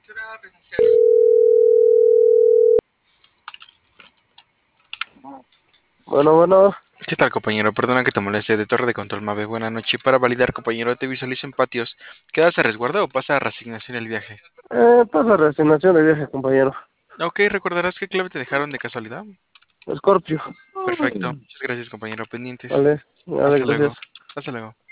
Bueno, bueno, ¿Qué tal, compañero? Perdona que te moleste de Torre de Control Mave. Buena noche. Para validar, compañero, te visualizo en patios. ¿Quedas a resguardo o pasa a reasignación el viaje? pasa resignación de viaje, compañero. Ok, ¿recordarás qué clave te dejaron de casualidad? Scorpio. Perfecto. Muchas gracias, compañero. Pendientes. Vale, vale, Hasta luego. gracias. Hasta luego.